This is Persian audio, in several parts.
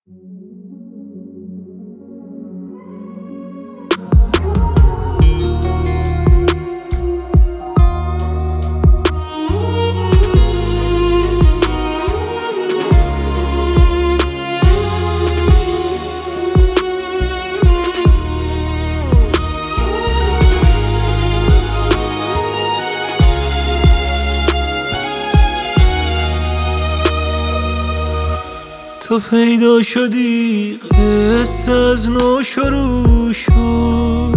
تو پیدا شدی قصه از نو شروع شد،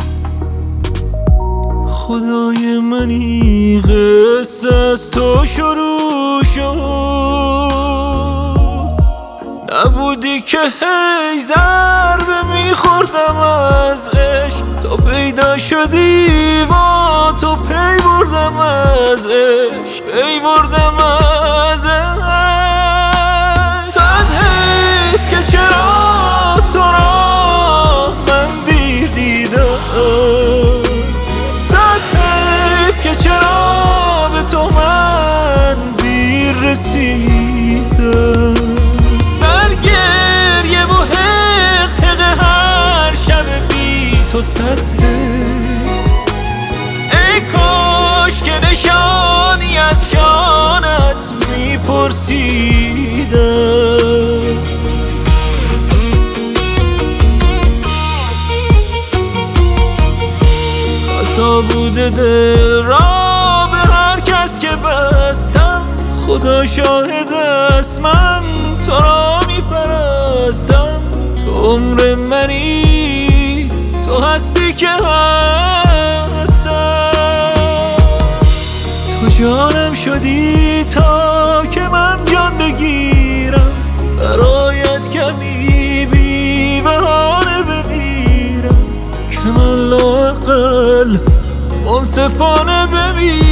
خدای منی قصه از تو شروع شد. نبودی که هی ضربه میخوردم از عشق، تو پیدا شدی با تو پی بردم از عشق، پی بردم از عشق. چرا تو را من دیر دیدم، صد حیف که چرا به تو من دیر رسیدم. در گریه و حق هر شب بی تو صد حیف، ای کاش که نشانی از شانت میپرسیدم. تا بوده دل را به هر کس که بستم، خدا شاهد است من تو را میپرستم. تو عمر منی، تو هستی که هستم، تو جانم شدی تا که من جان بگیرم، برایت کمی بی بهانه بمیرم، که من لااقل منصفانه بمیرم.